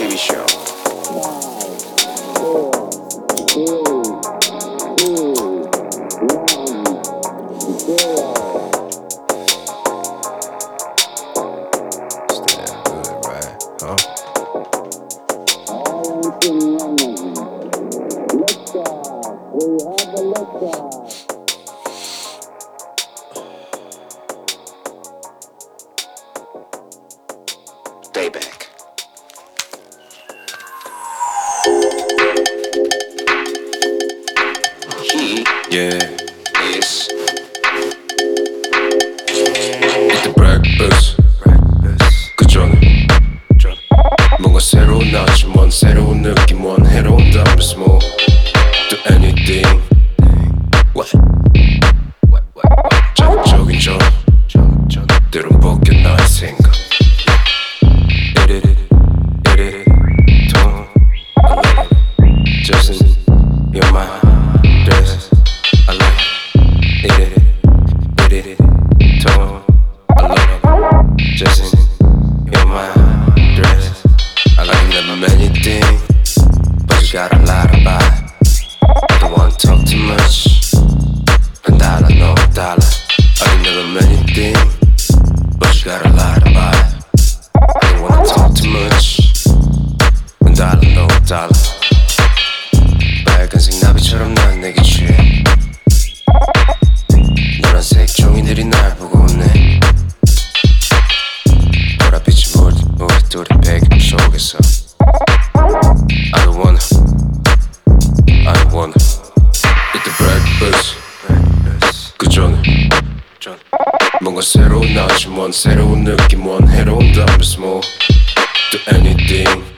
TV show. Payback. He is The breakfast 그 전에 뭔가 새로운 아침 원 새로운 느낌 원 해로운 담배 smoke Do anything 자극적인 전 때론 벗겨 나의 생각 Don't Just in your mind Dress I like it Don't I love Just in your mind Dress I like never many things But you got a lot about I don't wanna talk too much 난 달라 너 달라 I like never many things But you got a lot about I don't wanna talk too much 난 달라 너 달라 빨간색 나비처럼 난 내게 취해 노란색 종이들이 날 보고 웃네 보랏빛이 우리 둘의 배경 속에서 I don't wanna Eat the breakfast 그 전에 뭔가 새로운 아침 원 새로운 느낌 원 해로운 담배 smoke Do anything